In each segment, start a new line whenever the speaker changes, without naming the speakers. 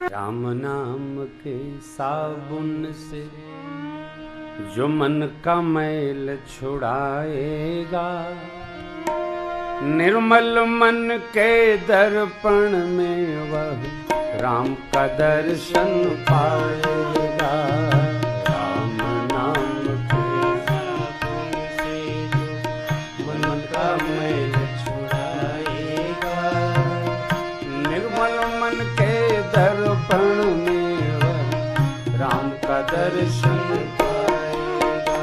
राम नाम के साबुन से जो मन का मैल छुड़ाएगा, निर्मल मन के दर्पण में वह राम का दर्शन पाएगा। राम नाम के साबुन से जो मन का मैल छुड़ाएगा, निर्मल मन के दर्पण में वह राम का दर्शन पाएगा।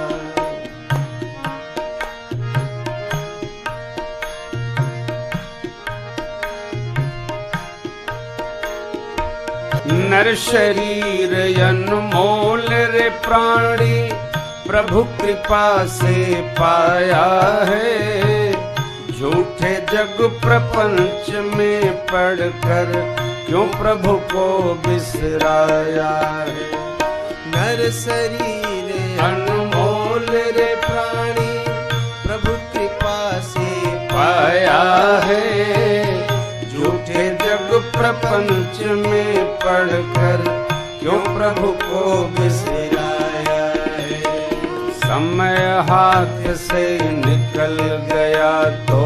नर शरीर अनमोल रे प्राणी प्रभु कृपा से पाया है, झूठे जग प्रपंच में पढ़कर क्यों प्रभु को बिसराया है।
नर शरीर अनमोल रे प्राणी प्रभु कृपा से
पाया है, झूठे जग प्रपंच में पढ़कर क्यों प्रभु को बिसराया है। समय हाथ से निकल गया तो,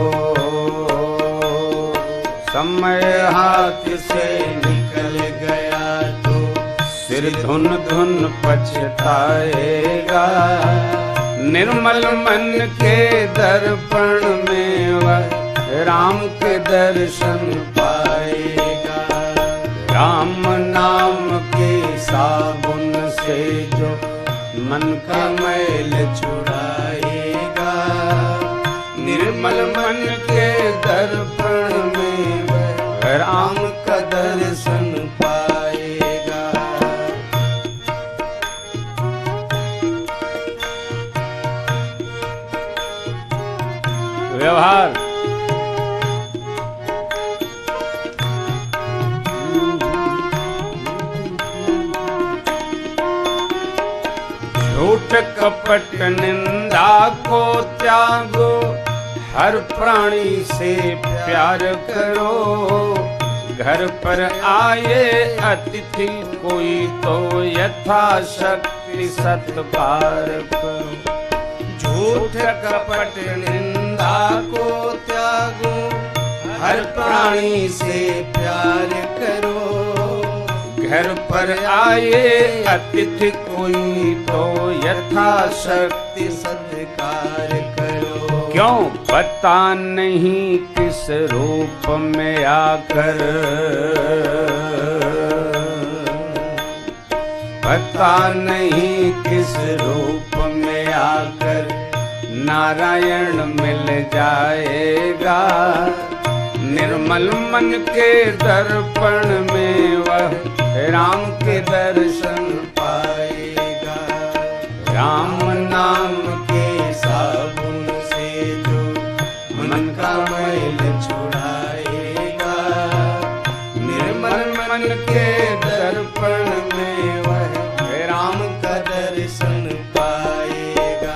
समय हाथ से निकल गया तो सिर धुन धुन पछताएगा। निर्मल मन के दर्पण में वह राम के दर्शन पाएगा। राम नाम के साबुन से जो मन का मैल छुड़ाएगा, निर्मल मन के दर्पण में वह राम का दर्शन पाएगा। व्यवहार झूठ कपट निंदा को त्यागो, हर प्राणी से प्यार करो। घर पर आए अतिथि कोई तो यथाशक्ति सत्कार करो।
झूठ कपट निंदा को त्यागो, हर प्राणी से प्यार करो।
घर पर आए अतिथि कोई तो यथाशक्ति
सत्कार करो।
क्यों पता नहीं किस रूप में आकर, पता नहीं किस रूप में आकर नारायण मिल जाएगा। निर्मल मन के दर्पण में वह राम के दर्शन पाएगा। राम नाम के साबुन से जो मन का मैल छुड़ाएगा, निर्मल मन के दर्पण में वह राम का दर्शन पाएगा।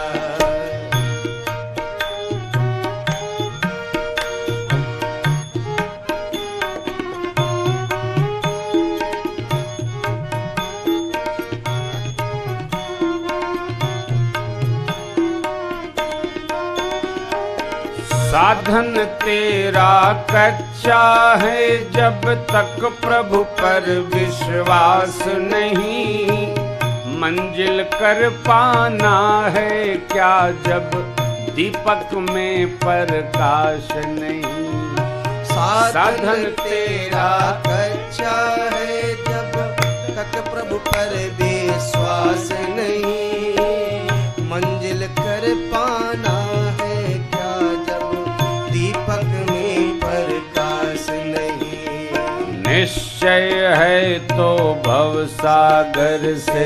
साधन तेरा कच्चा है, जब तक प्रभु पर विश्वास नहीं। मंजिल कर पाना है क्या जब दीपक में प्रकाश नहीं।
साधन तेरा कच्चा है, जब तक प्रभु पर विश्वास नहीं। मंजिल कर पाना है क्या जब दीपक में प्रकाश नहीं।
निश्चय है तो भव सागर से,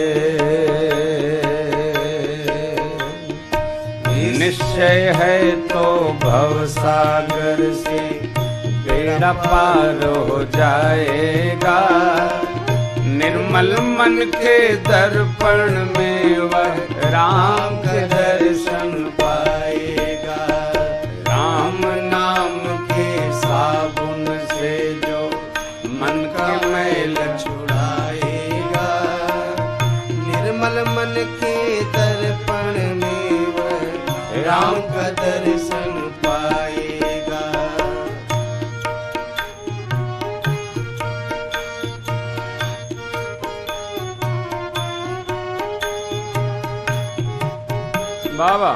निश्चय है तो भव सागर से बेड़ा पार हो जाएगा। निर्मल मन के दर्पण में वह राम के दर्शन पाएगा। राम नाम के साबुन से जो मन का मैल बाबा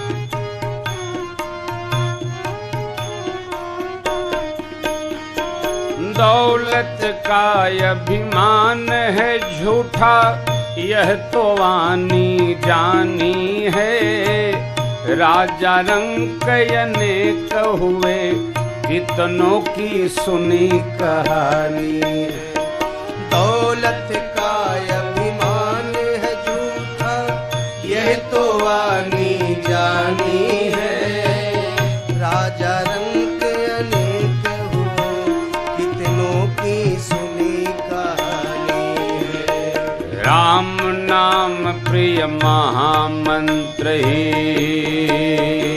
दौलत का अभिमान है झूठा, यह तो आनी जानी है। राजा रंक अनेक हुए, कितनों की सुनी कहानी है।
दौलत का अभिमान है झूठा, यह तो आनी जानी है। राजा रंक अनेक हुए, कितनों की सुनी कहानी है।
राम नाम प्रिय महामंत्र ही,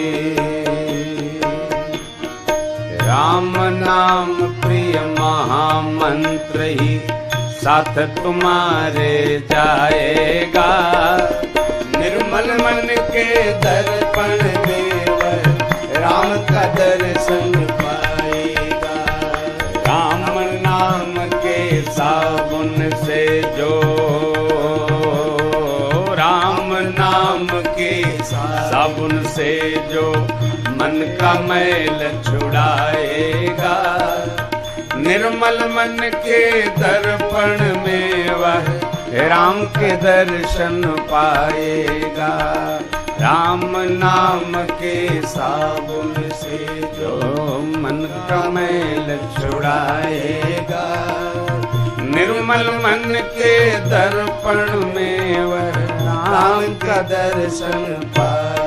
राम नाम प्रिय महामंत्र ही साथ तुम्हारे जाएगा।
निर्मल मन के दर्पण में वह राम का दर्शन पाएगा।
राम नाम के साबुन से जो, राम नाम के साबुन से जो मन का मैल छुड़ाएगा। निर्मल मन के दर्पण में वह राम के दर्शन पाएगा। राम नाम के साबुन से जो मन का मैल छुड़ाएगा। निर्मल मन के दर्पण में वह राम का दर्शन पाएगा।